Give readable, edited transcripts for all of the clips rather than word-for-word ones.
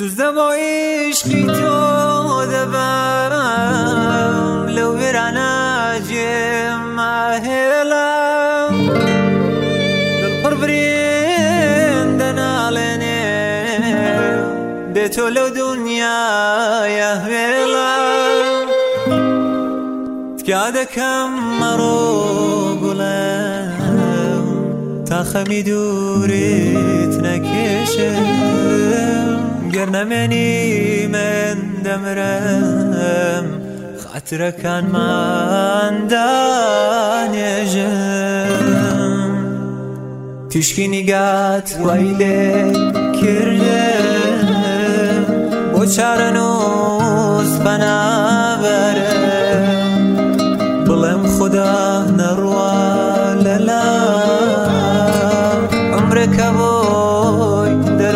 سوزده با عشقی تو دبم لو برانا جم هلم دل برین دنالنه ده تو لو دنیا يهلم تقعد كم مرو قلم تا خمي دوري تنكشم قرنا مني من دمرم خاطر كان ما دانيجم تشكيني قات ويلي كردم بوچارنوز بنابرم بلم خدا نروا للا عمرك بوي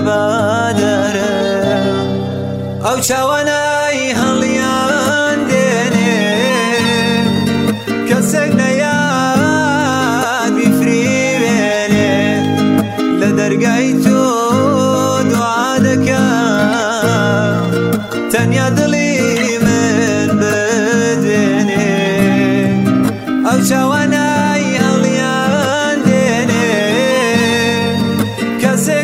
دربادرم او چاوانای هلیان دینه کسک نیاد بیفری بینه لدرگای تو دعا دکم تنیا دلی من بدینه او چاوانای هلیان دینه کسک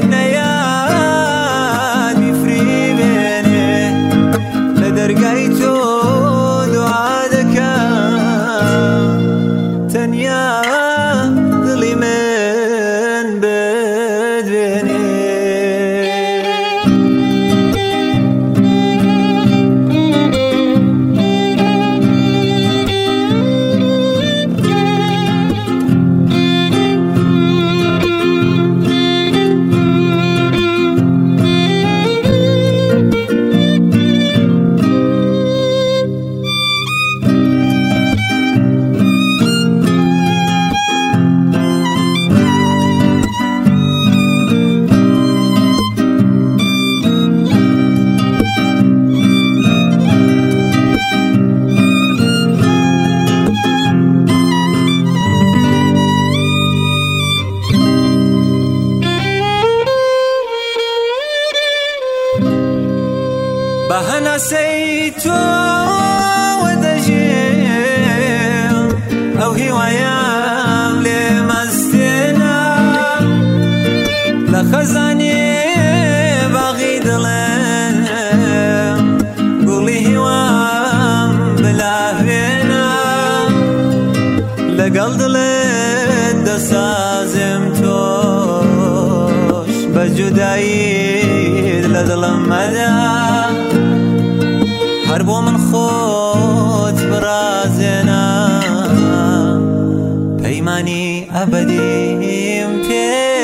نیاد بیفری بینه لدرگای تو دعا دکم تنیا دلی من بدینه بهنا سيتو ودجيم او هوايام لمستنا لخزاني باغي دلم قولي هوام بلا فينا لقل دلت دسازم توش بجدايد لدلم مدى هربو من خود برازنا پیمانی ابدیم